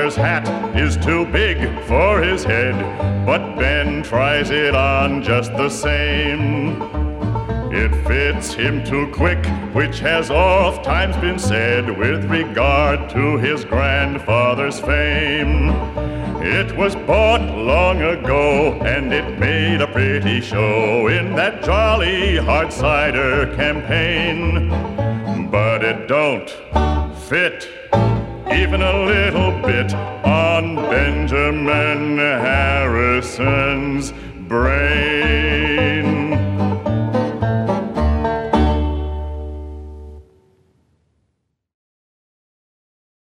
father's hat is too big for his head, but Ben tries it on just the same. It fits him too quick, which has oft times been said with regard to his grandfather's fame. It was bought long ago, and it made a pretty show in that jolly hard cider campaign. But it don't fit even a little bit on Benjamin Harrison's brain.